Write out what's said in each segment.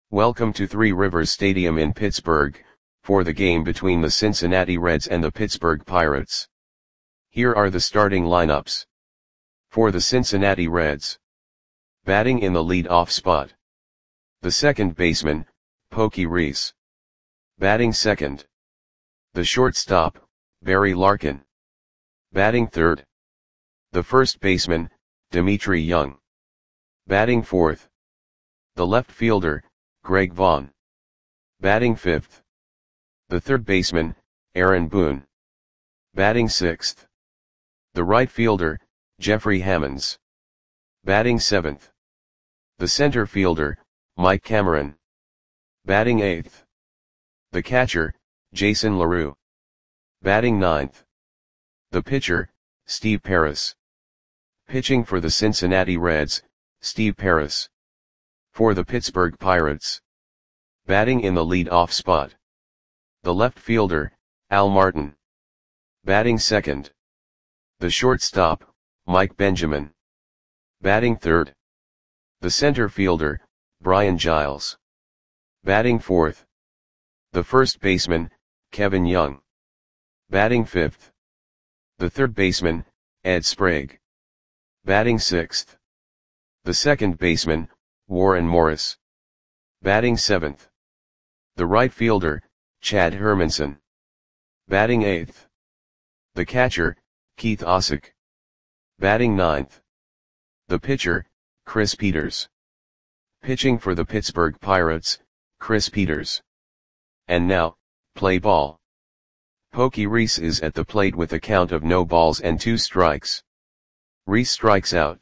Welcome to Three Rivers Stadium in Pittsburgh, for the game between the Cincinnati Reds and the Pittsburgh Pirates. Here are the starting lineups. For the Cincinnati Reds. Batting in the lead-off spot. The second baseman, Pokey Reese. Batting second. The shortstop, Barry Larkin. Batting third. The first baseman, Dmitri Young. Batting fourth. The left fielder, Greg Vaughn. Batting fifth. The third baseman, Aaron Boone. Batting sixth. The right fielder, Jeffrey Hammonds. Batting seventh. The center fielder, Mike Cameron. Batting eighth. The catcher, Jason LaRue. Batting ninth. The pitcher, Steve Pearce. Pitching for the Cincinnati Reds, Steve Pearce. For the Pittsburgh Pirates. Batting in the lead-off spot. The left fielder, Al Martin. Batting second. The shortstop, Mike Benjamin. Batting third. The center fielder, Brian Giles. Batting fourth. The first baseman, Kevin Young. Batting fifth. The third baseman, Ed Sprague. Batting sixth. The second baseman, Warren Morris. Batting seventh. The right fielder, Chad Hermanson. Batting eighth. The catcher, Keith Osick. Batting ninth. The pitcher, Chris Peters. Pitching for the Pittsburgh Pirates, Chris Peters. And now, play ball. Pokey Reese is at the plate with a count of no balls and 2 strikes. Reese strikes out.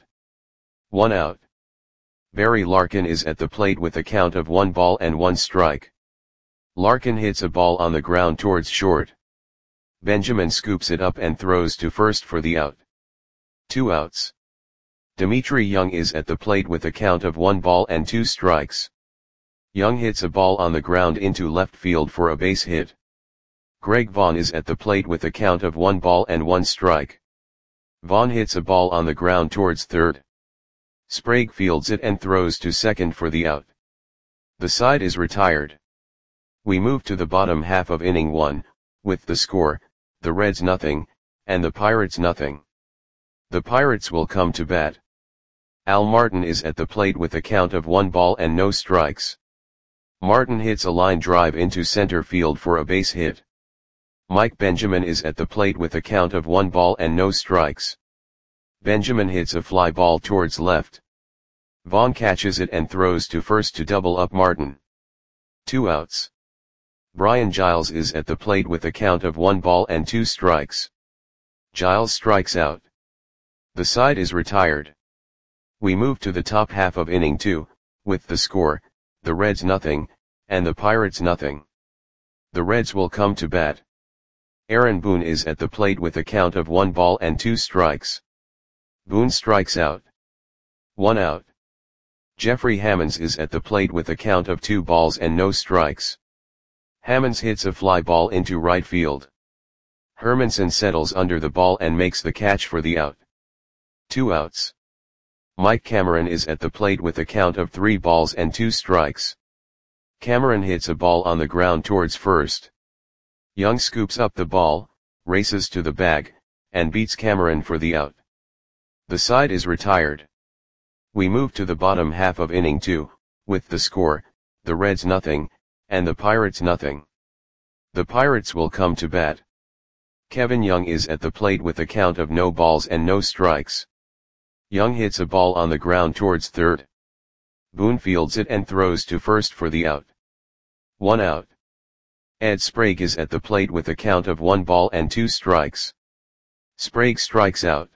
1 out. Barry Larkin is at the plate with a count of 1 ball and 1 strike. Larkin hits a ball on the ground towards short. Benjamin scoops it up and throws to first for the out. 2 outs. Dmitri Young is at the plate with a count of 1 ball and 2 strikes. Young hits a ball on the ground into left field for a base hit. Greg Vaughn is at the plate with a count of 1 ball and 1 strike. Vaughn hits a ball on the ground towards third. Sprague fields it and throws to second for the out. The side is retired. We move to the bottom half of inning 1, with the score, the Reds nothing, and the Pirates nothing. The Pirates will come to bat. Al Martin is at the plate with a count of 1 ball and no strikes. Martin hits a line drive into center field for a base hit. Mike Benjamin is at the plate with a count of 1 ball and no strikes. Benjamin hits a fly ball towards left. Vaughn catches it and throws to first to double up Martin. 2 outs. Brian Giles is at the plate with a count of 1 ball and 2 strikes. Giles strikes out. The side is retired. We move to the top half of inning 2, with the score, the Reds nothing, and the Pirates nothing. The Reds will come to bat. Aaron Boone is at the plate with a count of 1 ball and 2 strikes. Boone strikes out. 1 out. Jeffrey Hammonds is at the plate with a count of 2 balls and no strikes. Hammonds hits a fly ball into right field. Hermanson settles under the ball and makes the catch for the out. 2 outs. Mike Cameron is at the plate with a count of 3 balls and 2 strikes. Cameron hits a ball on the ground towards first. Young scoops up the ball, races to the bag, and beats Cameron for the out. The side is retired. We move to the bottom half of inning 2, with the score, the Reds nothing, and the Pirates nothing. The Pirates will come to bat. Kevin Young is at the plate with a count of no balls and no strikes. Young hits a ball on the ground towards third. Boone fields it and throws to first for the out. 1 out. Ed Sprague is at the plate with a count of 1 ball and 2 strikes. Sprague strikes out.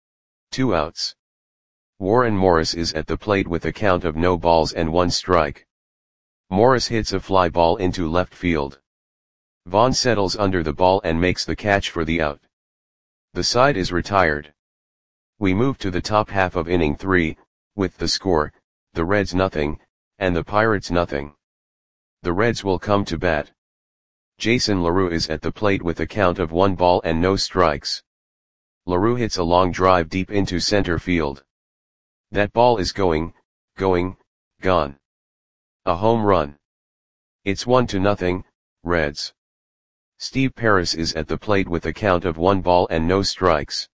2 outs. Warren Morris is at the plate with a count of no balls and 1 strike. Morris hits a fly ball into left field. Vaughn settles under the ball and makes the catch for the out. The side is retired. We move to the top half of inning 3, with the score, the Reds nothing, and the Pirates nothing. The Reds will come to bat. Jason LaRue is at the plate with a count of 1 ball and no strikes. LaRue hits a long drive deep into center field. That ball is gone. A home run. It's 1-0, Reds. Steve Pearce is at the plate with a count of 1 ball and no strikes.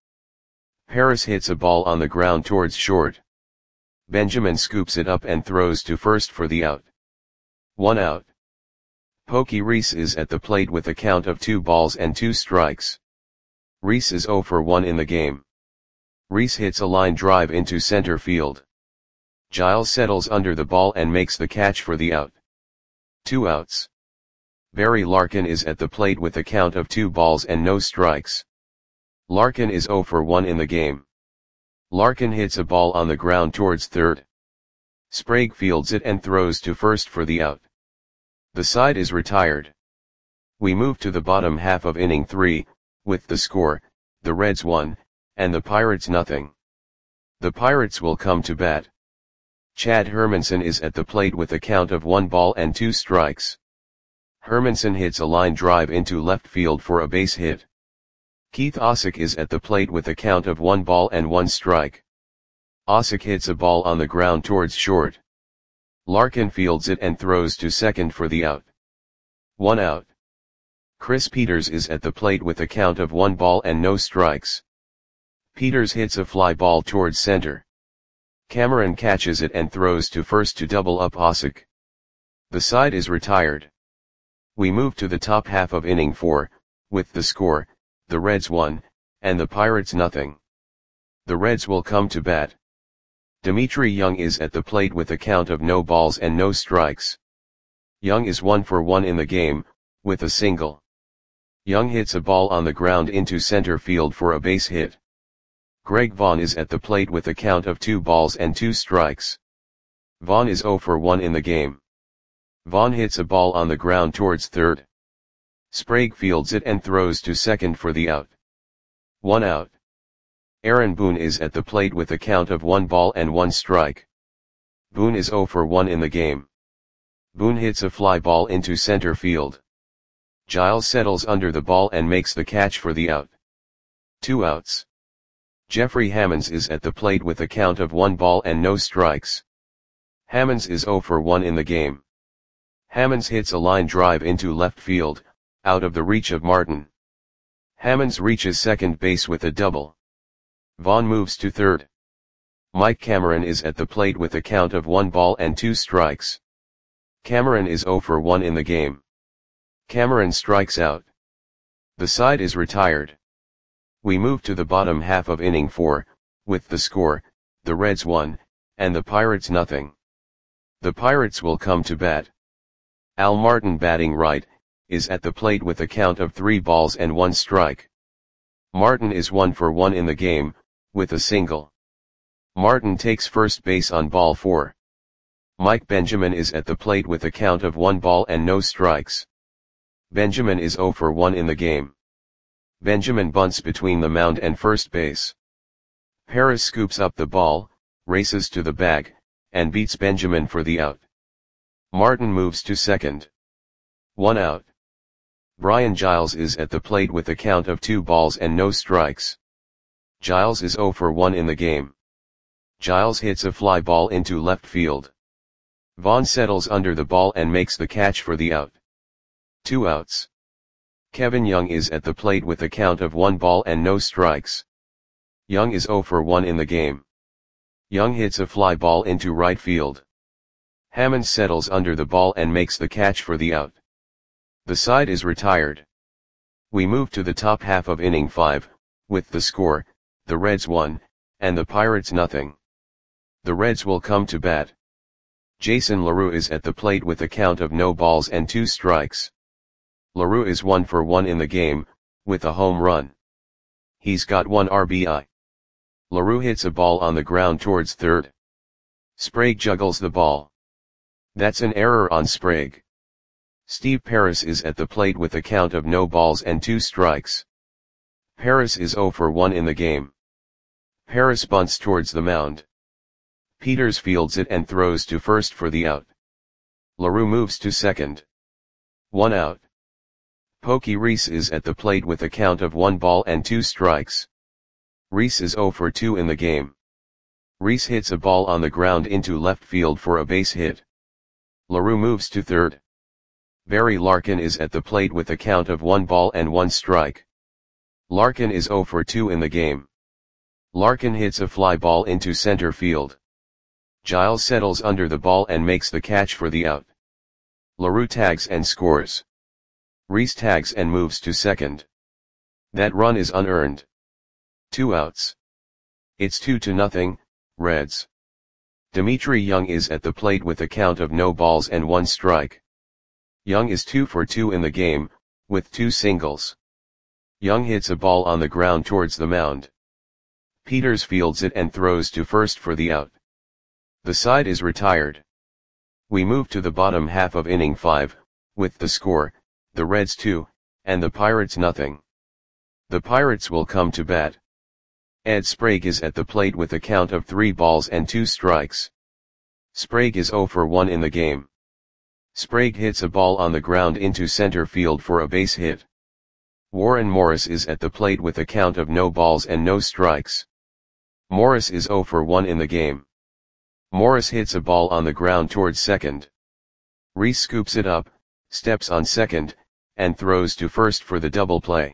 Pearce hits a ball on the ground towards short. Benjamin scoops it up and throws to first for the out. 1 out. Pokey Reese is at the plate with a count of 2 balls and 2 strikes. Reese is 0 for 1 in the game. Reese hits a line drive into center field. Giles settles under the ball and makes the catch for the out. 2 outs. Barry Larkin is at the plate with a count of 2 balls and no strikes. Larkin is 0 for 1 in the game. Larkin hits a ball on the ground towards third. Sprague fields it and throws to first for the out. The side is retired. We move to the bottom half of inning 3, with the score, the Reds 1, and the Pirates nothing. The Pirates will come to bat. Chad Hermanson is at the plate with a count of 1 ball and 2 strikes. Hermanson hits a line drive into left field for a base hit. Keith Osick is at the plate with a count of 1 ball and 1 strike. Osick hits a ball on the ground towards short. Larkin fields it and throws to second for the out. 1 out. Chris Peters is at the plate with a count of 1 ball and no strikes. Peters hits a fly ball towards center. Cameron catches it and throws to first to double up Osick. The side is retired. We move to the top half of inning 4, with the score, the Reds 1, and the Pirates nothing. The Reds will come to bat. Dimitri Young is at the plate with a count of no balls and no strikes. Young is 1 for 1 in the game, with a single. Young hits a ball on the ground into center field for a base hit. Greg Vaughn is at the plate with a count of 2 balls and 2 strikes. Vaughn is 0 for 1 in the game. Vaughn hits a ball on the ground towards third. Sprague fields it and throws to second for the out. 1 out. Aaron Boone is at the plate with a count of 1 ball and 1 strike. Boone is 0 for 1 in the game. Boone hits a fly ball into center field. Giles settles under the ball and makes the catch for the out. 2 outs. Jeffrey Hammonds is at the plate with a count of 1 ball and no strikes. Hammonds is 0 for 1 in the game. Hammonds hits a line drive into left field, out of the reach of Martin. Hammonds reaches second base with a double. Vaughn moves to third. Mike Cameron is at the plate with a count of 1 ball and 2 strikes. Cameron is 0 for 1 in the game. Cameron strikes out. The side is retired. We move to the bottom half of inning 4, with the score, the Reds 1, and the Pirates nothing. The Pirates will come to bat. Al Martin batting right, is at the plate with a count of 3 balls and 1 strike. Martin is 1 for 1 in the game, with a single. Martin takes first base on ball 4. Mike Benjamin is at the plate with a count of 1 ball and no strikes. Benjamin is 0 for 1 in the game. Benjamin bunts between the mound and first base. Pearce scoops up the ball, races to the bag, and beats Benjamin for the out. Martin moves to second. 1 out. Brian Giles is at the plate with a count of 2 balls and no strikes. Giles is 0 for 1 in the game. Giles hits a fly ball into left field. Vaughn settles under the ball and makes the catch for the out. 2 outs. Kevin Young is at the plate with a count of 1 ball and no strikes. Young is 0 for 1 in the game. Young hits a fly ball into right field. Hammond settles under the ball and makes the catch for the out. The side is retired. We move to the top half of inning 5, with the score, the Reds 1, and the Pirates nothing. The Reds will come to bat. Jason LaRue is at the plate with a count of no balls and 2 strikes. LaRue is 1 for 1 in the game, with a home run. He's got 1 RBI. LaRue hits a ball on the ground towards third. Sprague juggles the ball. That's an error on Sprague. Steve Pearce is at the plate with a count of no balls and 2 strikes. Pearce is 0 for 1 in the game. Pearce bunts towards the mound. Peters fields it and throws to first for the out. LaRue moves to second. 1 out. Pokey Reese is at the plate with a count of 1 ball and 2 strikes. Reese is 0 for 2 in the game. Reese hits a ball on the ground into left field for a base hit. LaRue moves to third. Barry Larkin is at the plate with a count of 1 ball and 1 strike. Larkin is 0 for 2 in the game. Larkin hits a fly ball into center field. Giles settles under the ball and makes the catch for the out. LaRue tags and scores. Rhys tags and moves to second. That run is unearned. 2 outs. It's 2-0, Reds. Dimitri Young is at the plate with a count of no balls and 1 strike. Young is 2 for 2 in the game, with 2 singles. Young hits a ball on the ground towards the mound. Peters fields it and throws to first for the out. The side is retired. We move to the bottom half of inning 5, with the score, the Reds 2, and the Pirates nothing. The Pirates will come to bat. Ed Sprague is at the plate with a count of 3 balls and 2 strikes. Sprague is 0 for 1 in the game. Sprague hits a ball on the ground into center field for a base hit. Warren Morris is at the plate with a count of no balls and no strikes. Morris is 0 for 1 in the game. Morris hits a ball on the ground towards second. Rhys scoops it up, steps on second, and throws to first for the double play.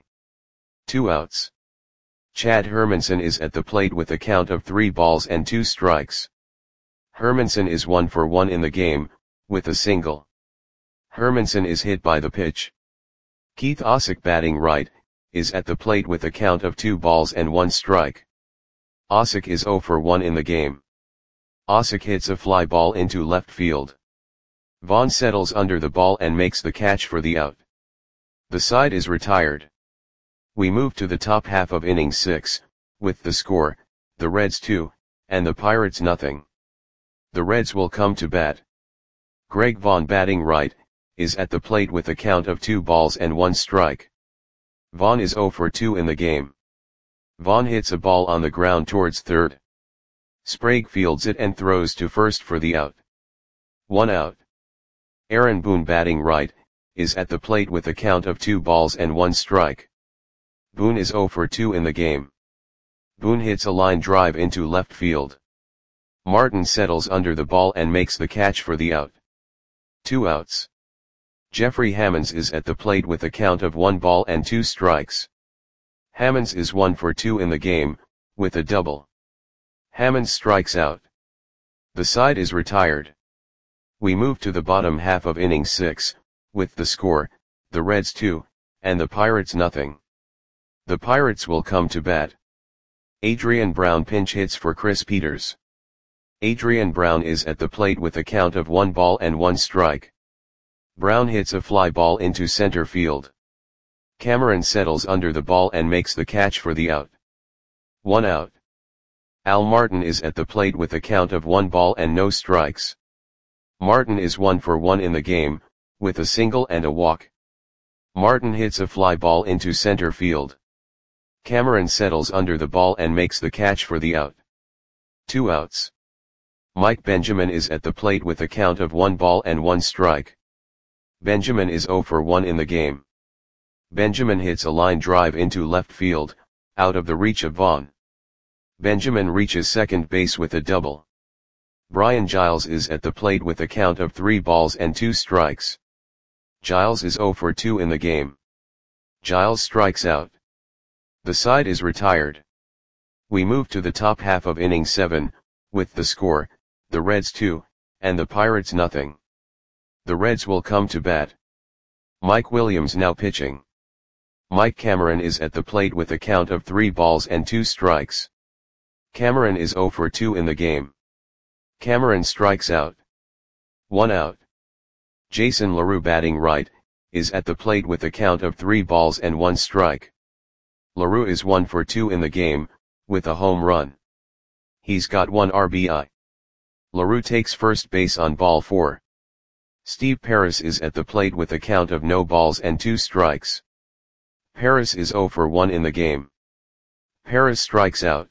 2 outs. Chad Hermanson is at the plate with a count of 3 balls and 2 strikes. Hermanson is 1 for 1 in the game, with a single. Hermanson is hit by the pitch. Keith Osick, batting right, is at the plate with a count of 2 balls and 1 strike. Osick is 0 for 1 in the game. Osick hits a fly ball into left field. Vaughn settles under the ball and makes the catch for the out. The side is retired. We move to the top half of inning 6, with the score, the Reds 2, and the Pirates nothing. The Reds will come to bat. Greg Vaughn, batting right, is at the plate with a count of 2 balls and 1 strike. Vaughn is 0 for 2 in the game. Vaughn hits a ball on the ground towards third. Sprague fields it and throws to first for the out. 1 out. Aaron Boone, batting right, is at the plate with a count of 2 balls and 1 strike. Boone is 0 for 2 in the game. Boone hits a line drive into left field. Martin settles under the ball and makes the catch for the out. 2 outs. Jeffrey Hammonds is at the plate with a count of 1 ball and 2 strikes. Hammonds is 1 for 2 in the game, with a double. Hammonds strikes out. The side is retired. We move to the bottom half of inning 6, with the score, the Reds 2, and the Pirates nothing. The Pirates will come to bat. Adrian Brown pinch hits for Chris Peters. Adrian Brown is at the plate with a count of 1 ball and 1 strike. Brown hits a fly ball into center field. Cameron settles under the ball and makes the catch for the out. 1 out. Al Martin is at the plate with a count of 1 ball and no strikes. Martin is 1 for 1 in the game, with a single and a walk. Martin hits a fly ball into center field. Cameron settles under the ball and makes the catch for the out. 2 outs. Mike Benjamin is at the plate with a count of 1 ball and 1 strike. Benjamin is 0 for 1 in the game. Benjamin hits a line drive into left field, out of the reach of Vaughn. Benjamin reaches second base with a double. Brian Giles is at the plate with a count of 3 balls and 2 strikes. Giles is 0 for 2 in the game. Giles strikes out. The side is retired. We move to the top half of inning 7, with the score, the Reds 2, and the Pirates nothing. The Reds will come to bat. Mike Williams now pitching. Mike Cameron is at the plate with a count of 3 balls and 2 strikes. Cameron is 0 for 2 in the game. Cameron strikes out. 1 out. Jason LaRue, batting right, is at the plate with a count of 3 balls and 1 strike. LaRue is 1 for 2 in the game, with a home run. He's got 1 RBI. LaRue takes first base on ball 4. Steve Paris is at the plate with a count of no balls and 2 strikes. Paris is 0 for 1 in the game. Paris strikes out.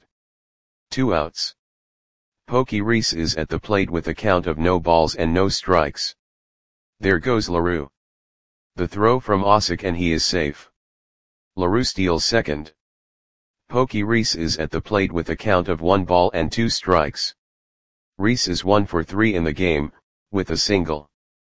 2 outs. Pokey Reese is at the plate with a count of no balls and no strikes. There goes LaRue. The throw from Osick and he is safe. LaRue steals second. Pokey Reese is at the plate with a count of 1 ball and 2 strikes. Reese is 1 for 3 in the game, with a single.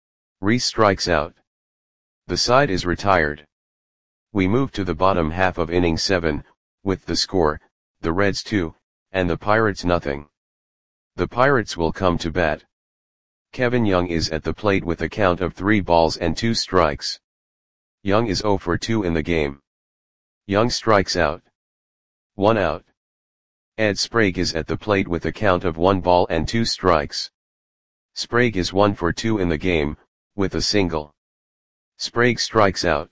Reese strikes out. The side is retired. We move to the bottom half of inning 7, with the score, the Reds 2, and the Pirates nothing. The Pirates will come to bat. Kevin Young is at the plate with a count of 3 balls and 2 strikes. Young is 0 for 2 in the game. Young strikes out. 1 out. Ed Sprague is at the plate with a count of 1 ball and 2 strikes. Sprague is 1 for 2 in the game, with a single. Sprague strikes out.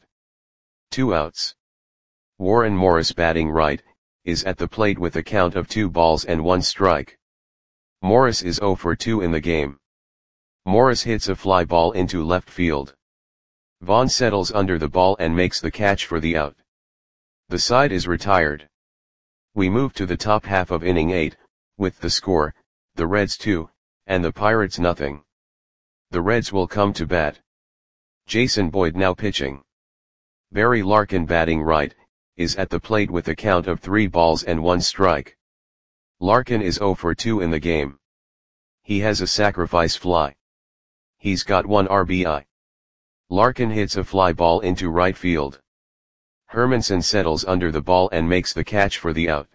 2 outs. Warren Morris, batting right, is at the plate with a count of 2 balls and 1 strike. Morris is 0 for 2 in the game. Morris hits a fly ball into left field. Vaughn settles under the ball and makes the catch for the out. The side is retired. We move to the top half of inning 8, with the score, the Reds 2, and the Pirates nothing. The Reds will come to bat. Jason Boyd now pitching. Barry Larkin, batting right, is at the plate with a count of 3 balls and 1 strike. Larkin is 0 for 2 in the game. He has a sacrifice fly. He's got 1 RBI. Larkin hits a fly ball into right field. Hermanson settles under the ball and makes the catch for the out.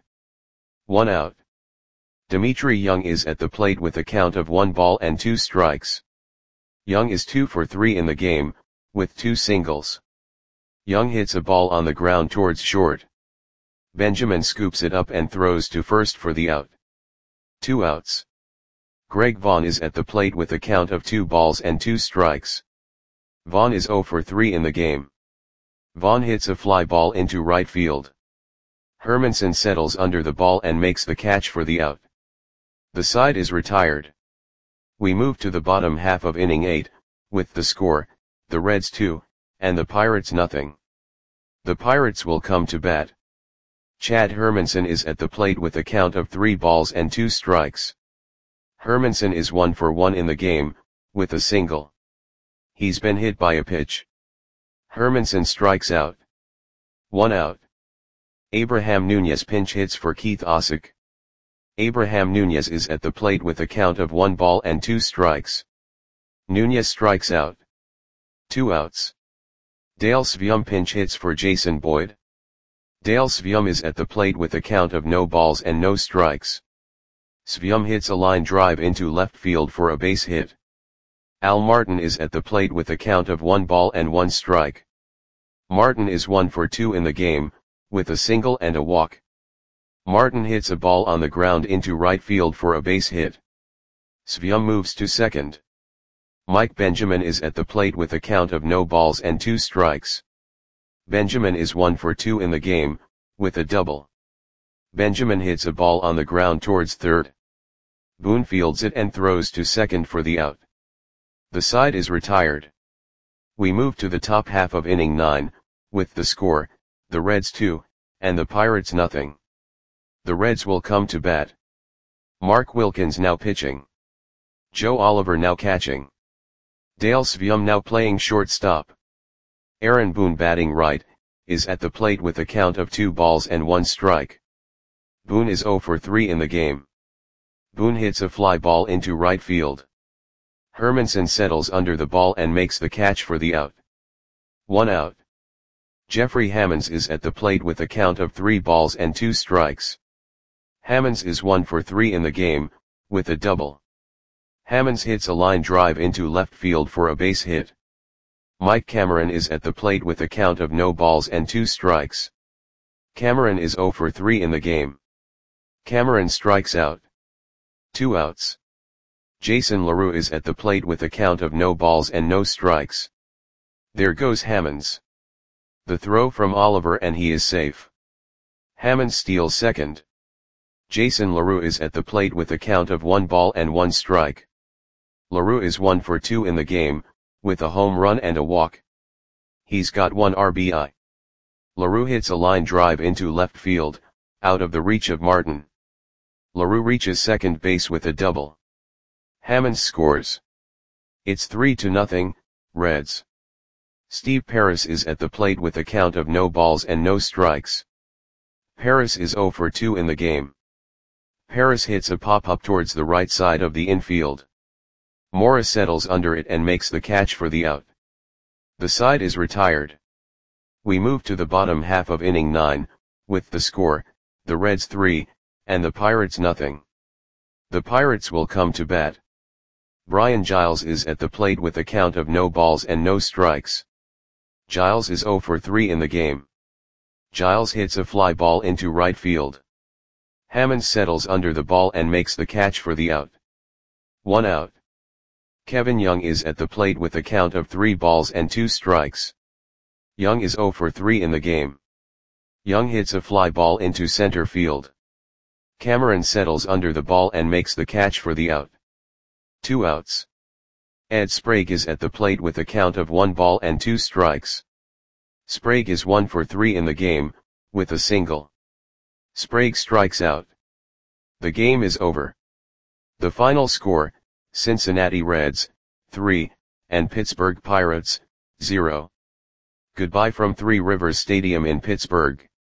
1 out. Dimitri Young is at the plate with a count of 1 ball and 2 strikes. Young is 2 for 3 in the game, with 2 singles. Young hits a ball on the ground towards short. Benjamin scoops it up and throws to first for the out. 2 outs. Greg Vaughn is at the plate with a count of 2 balls and 2 strikes. Vaughn is 0 for 3 in the game. Vaughn hits a fly ball into right field. Hermanson settles under the ball and makes the catch for the out. The side is retired. We move to the bottom half of inning 8, with the score, the Reds 2, and the Pirates nothing. The Pirates will come to bat. Chad Hermanson is at the plate with a count of 3 balls and 2 strikes. Hermanson is 1 for 1 in the game, with a single. He's been hit by a pitch. Hermanson strikes out. 1 out. Abraham Nunez pinch hits for Keith Osick. Abraham Nunez is at the plate with a count of 1 ball and 2 strikes. Nunez strikes out. 2 outs. Dale Svium pinch hits for Jason Boyd. Dale Svium is at the plate with a count of no balls and no strikes. Svium hits a line drive into left field for a base hit. Al Martin is at the plate with a count of 1 ball and 1 strike. Martin is 1 for 2 in the game, with a single and a walk. Martin hits a ball on the ground into right field for a base hit. Svium moves to second. Mike Benjamin is at the plate with a count of no balls and 2 strikes. Benjamin is 1 for 2 in the game, with a double. Benjamin hits a ball on the ground towards third. Boone fields it and throws to second for the out. The side is retired. We move to the top half of inning 9, with the score, the Reds 2, and the Pirates nothing. The Reds will come to bat. Mark Wilkins now pitching. Joe Oliver now catching. Dale Svium now playing shortstop. Aaron Boone, batting right, is at the plate with a count of 2 balls and 1 strike. Boone is 0 for 3 in the game. Boone hits a fly ball into right field. Hermanson settles under the ball and makes the catch for the out. 1 out. Jeffrey Hammonds is at the plate with a count of 3 balls and 2 strikes. Hammonds is 1 for 3 in the game, with a double. Hammonds hits a line drive into left field for a base hit. Mike Cameron is at the plate with a count of no balls and 2 strikes. Cameron is 0 for 3 in the game. Cameron strikes out. 2 outs. Jason LaRue is at the plate with a count of no balls and no strikes. There goes Hammonds. The throw from Oliver and he is safe. Hammonds steals second. Jason LaRue is at the plate with a count of 1 ball and 1 strike. LaRue is 1 for 2 in the game, with a home run and a walk. He's got 1 RBI. LaRue hits a line drive into left field, out of the reach of Martin. LaRue reaches second base with a double. Hammonds scores. It's 3-0, Reds. Steve Paris is at the plate with a count of no balls and no strikes. Paris is 0 for 2 in the game. Paris hits a pop-up towards the right side of the infield. Mora settles under it and makes the catch for the out. The side is retired. We move to the bottom half of inning 9, with the score, the Reds 3, and the Pirates nothing. The Pirates will come to bat. Brian Giles is at the plate with a count of no balls and no strikes. Giles is 0 for 3 in the game. Giles hits a fly ball into right field. Hammonds settles under the ball and makes the catch for the out. 1 out. Kevin Young is at the plate with a count of 3 balls and 2 strikes. Young is 0 for 3 in the game. Young hits a fly ball into center field. Cameron settles under the ball and makes the catch for the out. 2 outs. Ed Sprague is at the plate with a count of 1 ball and 2 strikes. Sprague is 1 for 3 in the game, with a single. Sprague strikes out. The game is over. The final score, Cincinnati Reds, 3, and Pittsburgh Pirates, 0. Goodbye from Three Rivers Stadium in Pittsburgh.